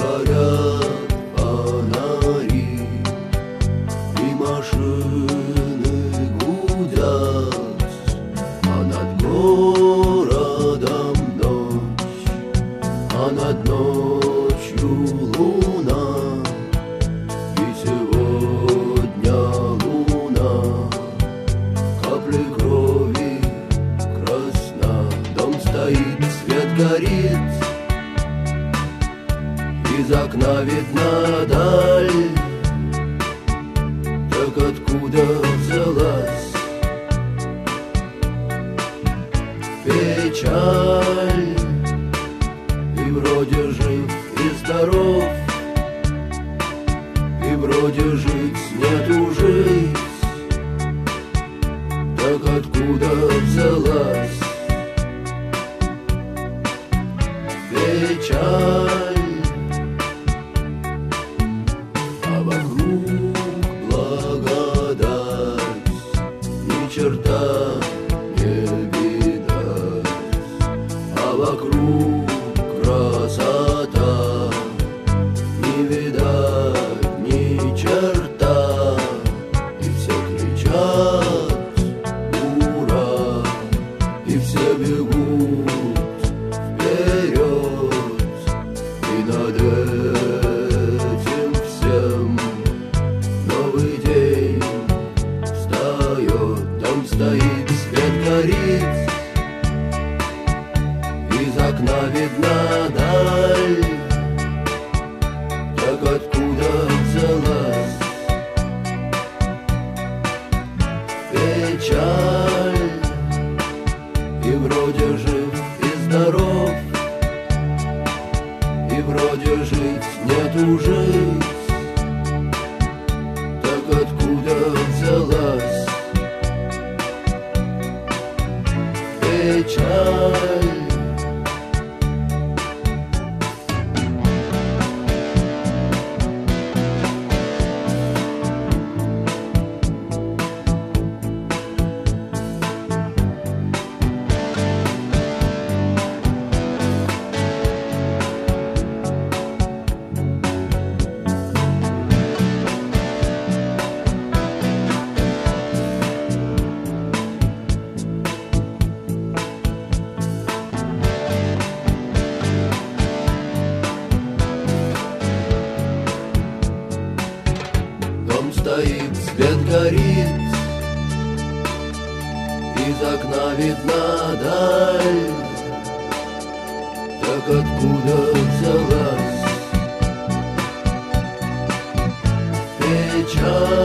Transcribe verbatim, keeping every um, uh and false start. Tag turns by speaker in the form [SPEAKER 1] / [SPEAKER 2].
[SPEAKER 1] горят фонари, и машины гудят, а над городом ночь, а над ночью луна. И сегодня луна капли крови красна. Дом стоит, свет горит, из окна видна даль. Так откуда взялась печаль? И вроде жив и здоров, и вроде жить нету жить. Так откуда взялась печаль? А вокруг благодать, ни черта не видать. А вокруг красота, не видать ни черта. И все кричат ура, и все бегут вперед. И над этим всем новый день встает. Дом стоит, свет горит, из окна видна даль. Так откуда взялась печаль? И вроде жив и здоров, и вроде жить нету жить. Так откуда взялась печаль? Дом стоит, свет горит, из окна видна даль. Так откуда взялась печаль?